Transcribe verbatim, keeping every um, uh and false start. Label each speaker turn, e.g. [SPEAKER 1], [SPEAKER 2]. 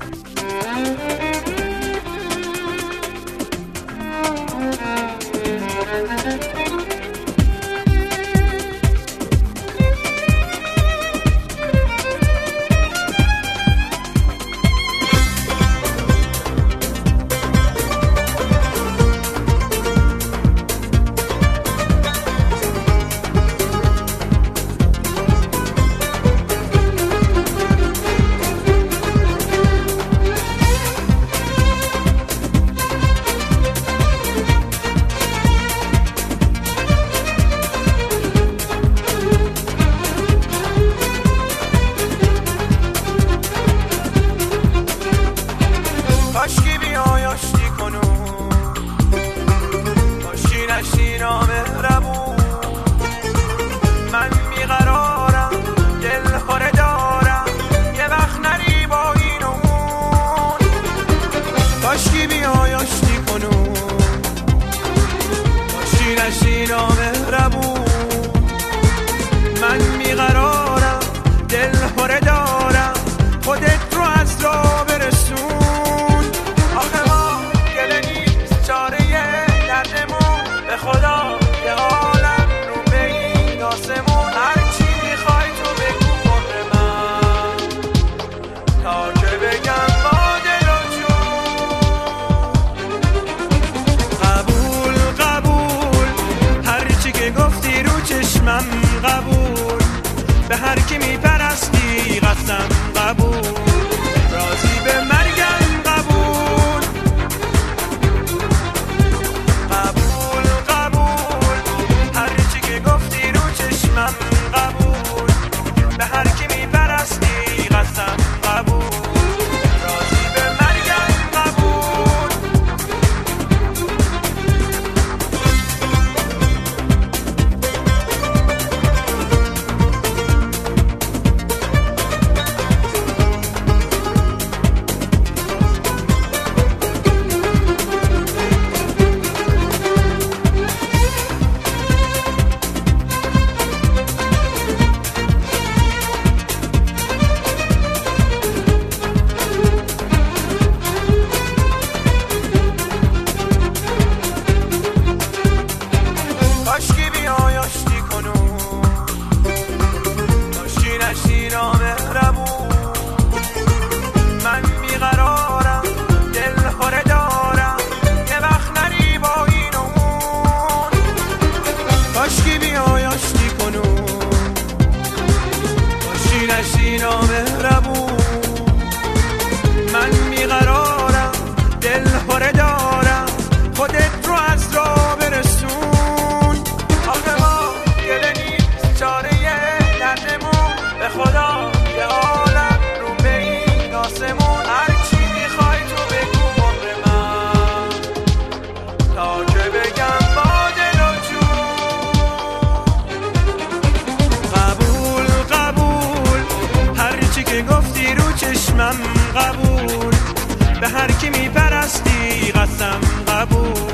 [SPEAKER 1] قبول به هر کی میپرستی قسم قبول راضی به مرگم قبول قبول قبول هر چی که گفتی رو چشمم قبول به هر کی میپرستی قسم قبول راضی به مرگم قبول من میقرارم دل پره دارم خودت رو از راه برسون آخه ما گله نیست چاره دردمون به خدا یه عالم رو به این آسمون هر چی میخوای تو بگو عمر من تا که بگم با دل و جون قبول قبول هر چی که گفتی رو چشمم قبول به هر کی میپرستی قسم قبول